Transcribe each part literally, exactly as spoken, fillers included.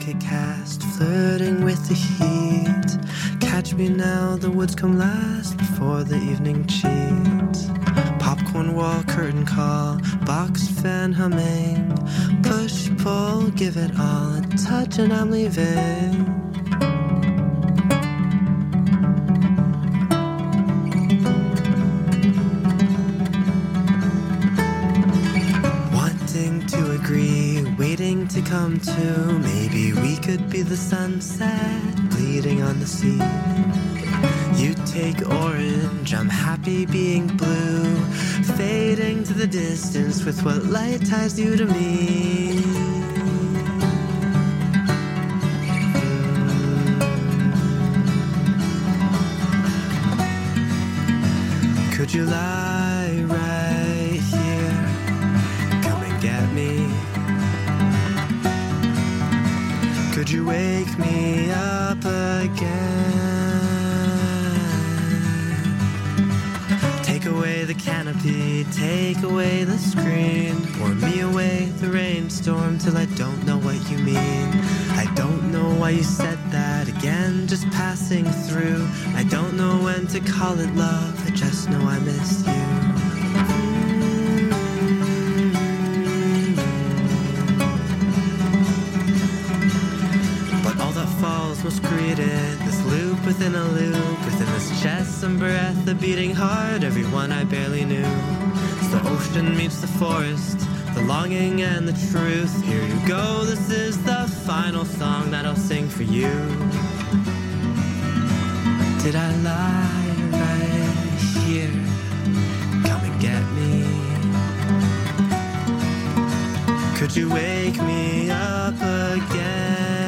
blanket cast, flirting with the heat. Catch me now, the woods come last before the evening cheats. Popcorn wall, curtain call, box fan humming. Push, pull, give it all a touch and I'm leaving. Waiting to come to, maybe we could be the sunset bleeding on the sea. You take orange, I'm happy being blue, fading to the distance with what light ties you to me. Could you lie right here? Come and get me. Could you wake me up again? Take away the canopy, take away the screen. Pour me away the rainstorm till I don't know what you mean. I don't know why you said that again, just passing through. I don't know when to call it love, I just know I miss you. Most greeted, this loop within a loop, within this chest, some breath, a beating heart, everyone I barely knew. As the ocean meets the forest, the longing and the truth. Here you go, this is the final song that I'll sing for you. Did I lie right here? Come and get me. Could you wake me up again?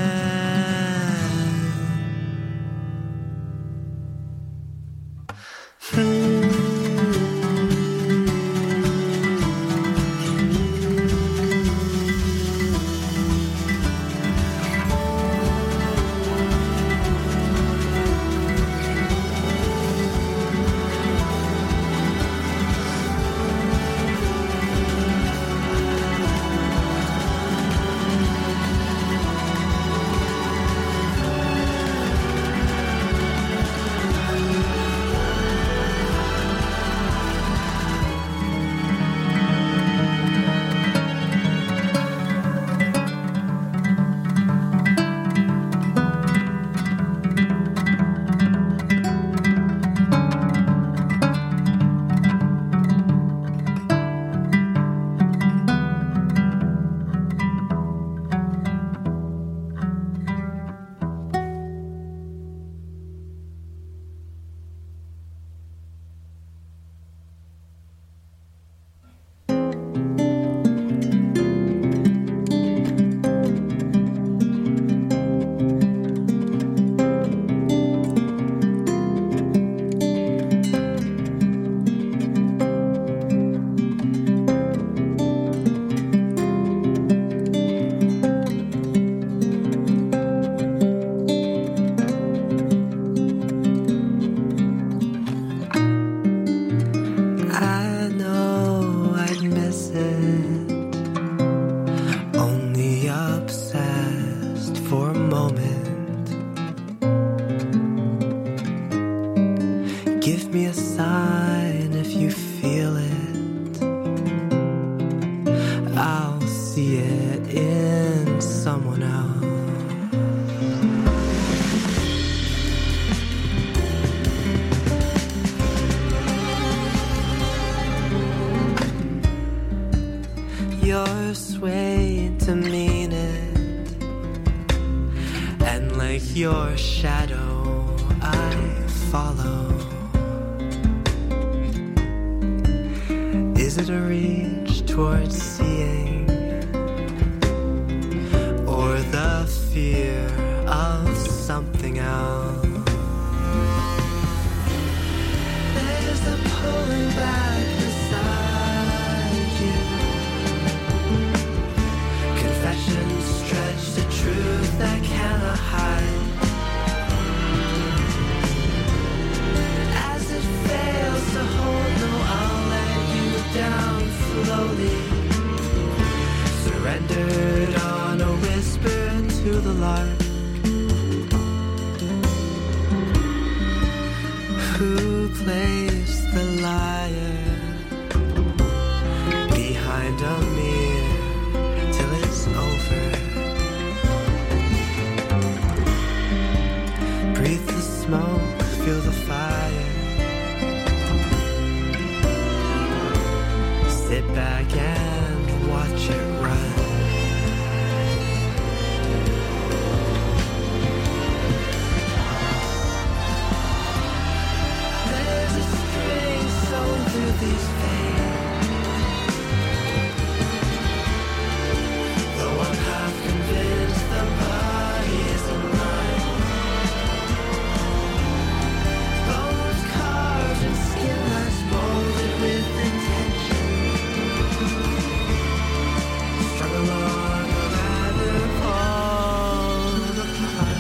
Your shadow I follow. Is it a reach towards seeing, or the fear of something else? There's a pulling back beside you. Confessions stretch the truth I cannot hide. To hold, no, I'll let you down slowly. Surrendered on a whisper to the light. sit back and watch it run. There's a string sewn through these veins, though I'm half convinced the body isn't mine. Bones carved and skin lines molded with intention, strung along a ladder fallen apart.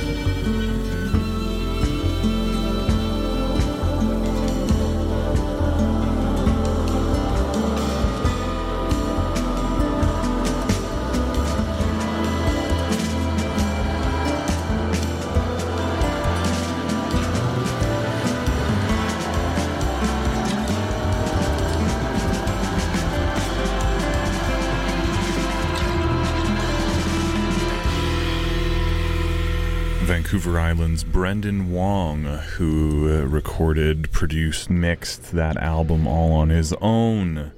Vancouver Island's Brendan Wong, who uh, recorded, produced, mixed that album all on his own.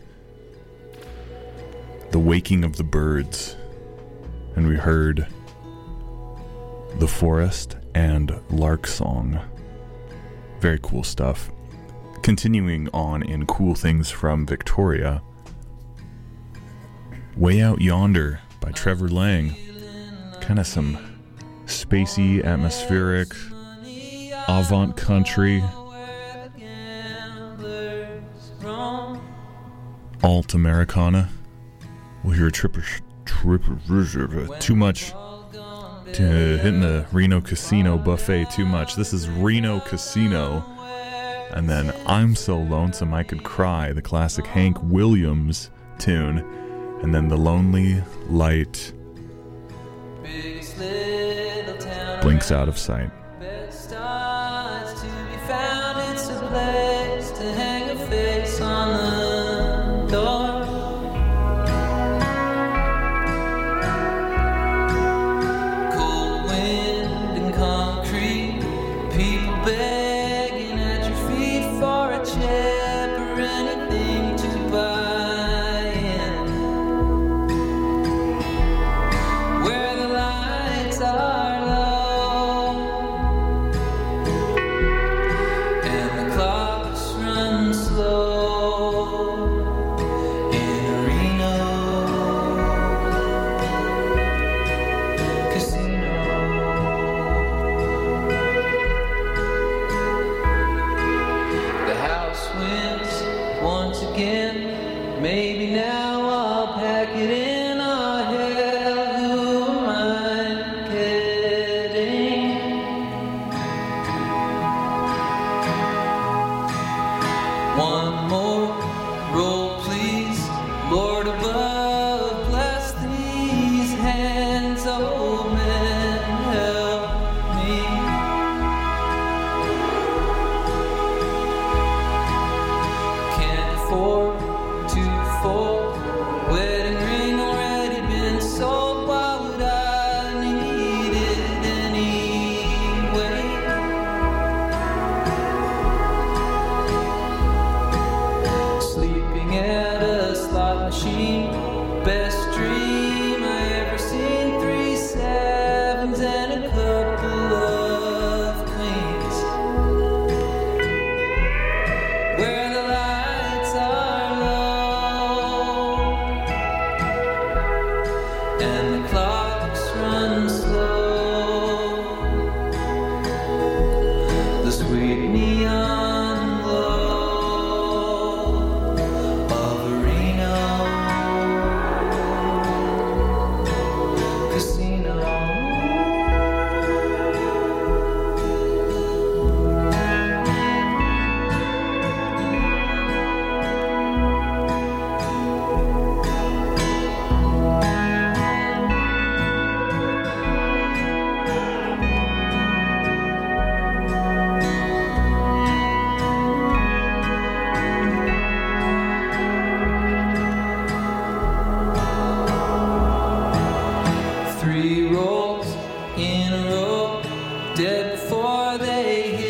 The Waking of the Birds. And we heard The Forest and Lark Song. Very cool stuff. Continuing on in cool things from Victoria, Way Out Yonder by Trevor Lang. Kind of some spacey, atmospheric, avant country, alt Americana. We'll hear a tripper, tripper, too much, to, hitting the Reno Casino buffet too much. This is Reno Casino, and then I'm So Lonesome I Could Cry, the classic Hank Williams tune, and then The Lonely Light blinks out of sight. Best odds to be found, it's a place to hang a face on the door. Cold wind and concrete, people begging at your feet for a chip or anything to buy in. Where the lights are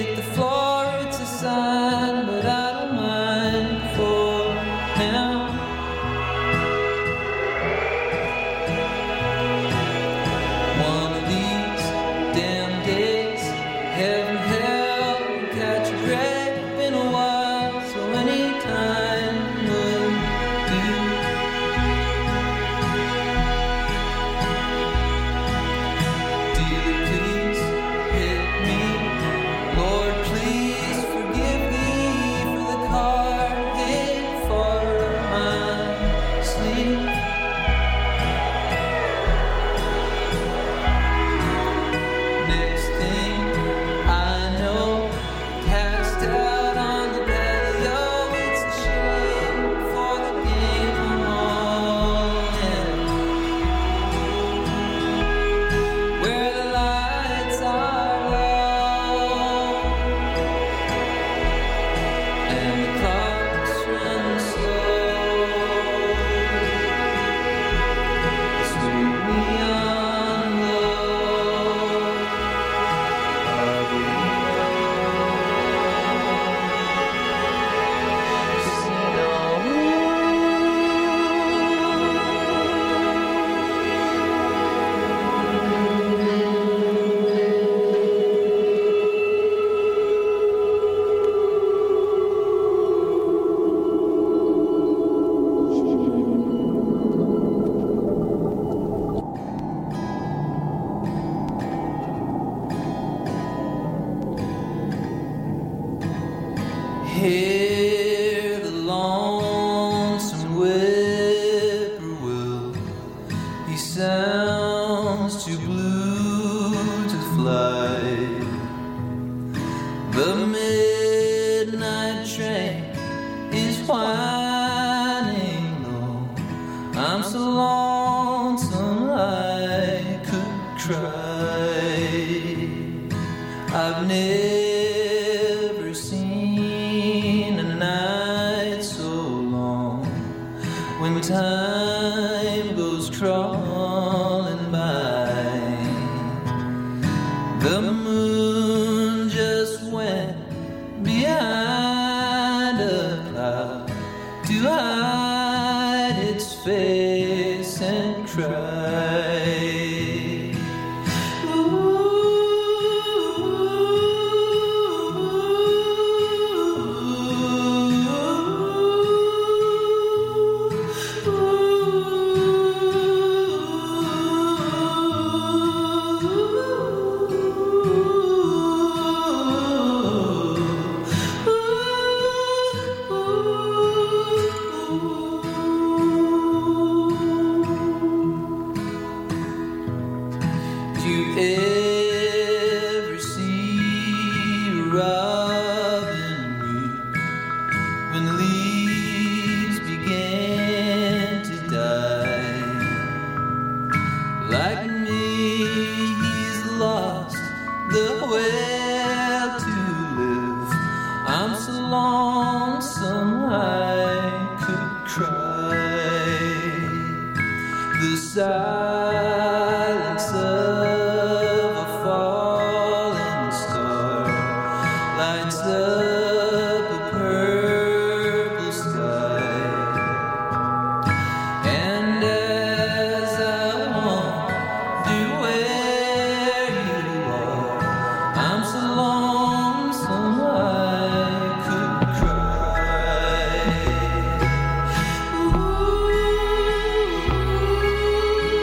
sign, but I don't mind for now. Hear the lonesome whippoorwill. He sounds too blue to fly. The midnight train is whining low. I'm so lonesome I could cry. I've never seen a night so long when time goes crawling by. The moon just went behind a cloud to hide its face and cry. Do you ever see a robin weep when the leaves began to die? Like me, he's lost the will to live. I'm so lonesome I could cry. The silence of a falling star lights up a purple sky. And as I wonder where you are, I'm so lonesome I could cry. Ooh.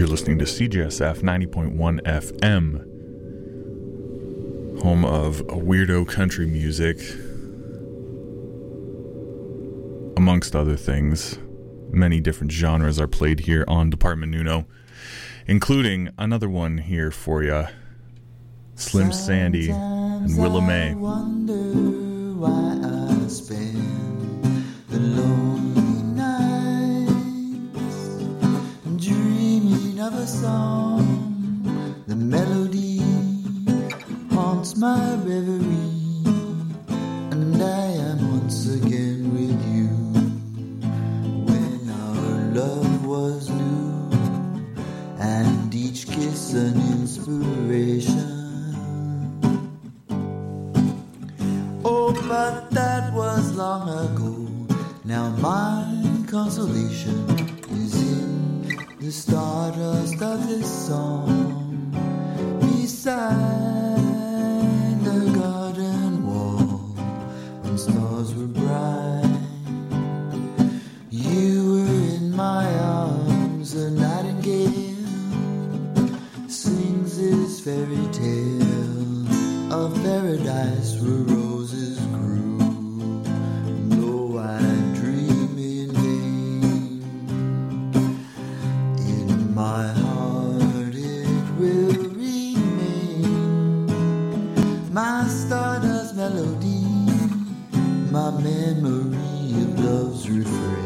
You're listening to C J S F ninety point one F M, home of weirdo country music, amongst other things. Many different genres are played here on Department Nuno, including another one here for you, Slim Sandy and Willa May. I wonder why I spend the lonely nights dreaming of a song. The melody haunts my reverie, and I am once again with you. When our love was new, and each kiss an inspiration. Oh, but that was long ago. Now my consolation is in the stardust of this song, beside the garden wall when stars were bright. You were in my arms, a nightingale sings this fairy tale of paradise where roses grew. Though I dream in vain, in my heart it will remain. My stardust melody, my memory of love's refrain.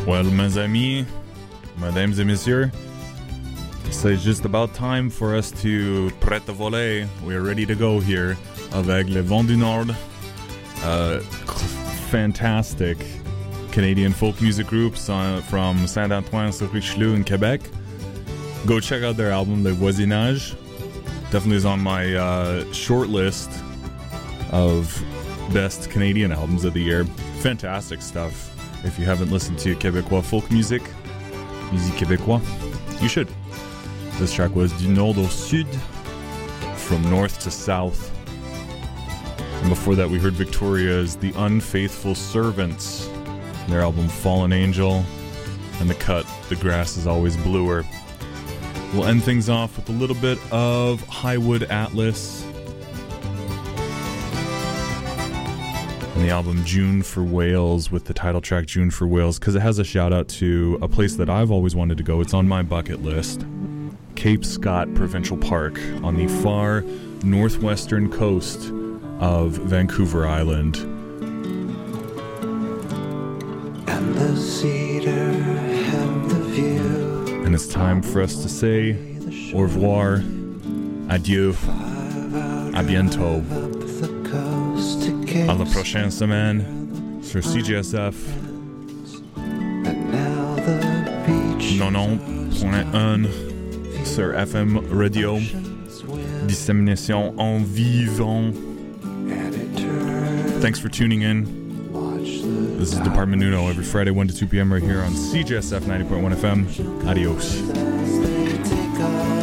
Well, mes amis, mesdames et messieurs, c'est just about time for us to prêt à voler. We're ready to go here avec Le Vent du Nord, uh, fantastic Canadian folk music groups uh, from Saint-Antoine-sur-Richelieu in Quebec. Go check out their album, Le Voisinage. Definitely is on my uh, short list of best Canadian albums of the year. Fantastic stuff. If you haven't listened to Québécois folk music, musique québécois, you should. This track was Du Nord au Sud, from north to south. And before that we heard Victoria's The Unfaithful Servants, their album Fallen Angel, and the cut The Grass is Always Bluer. We'll end things off with a little bit of Highwood Atlas and the album June for Wales, with the title track June for Wales, because it has a shout out to a place that I've always wanted to go. It's on my bucket list. Cape Scott Provincial Park on the far northwestern coast of Vancouver Island. And the cedar and the view. And it's time for us to say au revoir, adieu, à bientôt. À la prochaine semaine sur C J S F ninety point one sur F M Radio, dissémination en vivant. Thanks for tuning in. This is Department Uno every Friday one to two p.m. right here on C J S F ninety point one F M. Adios.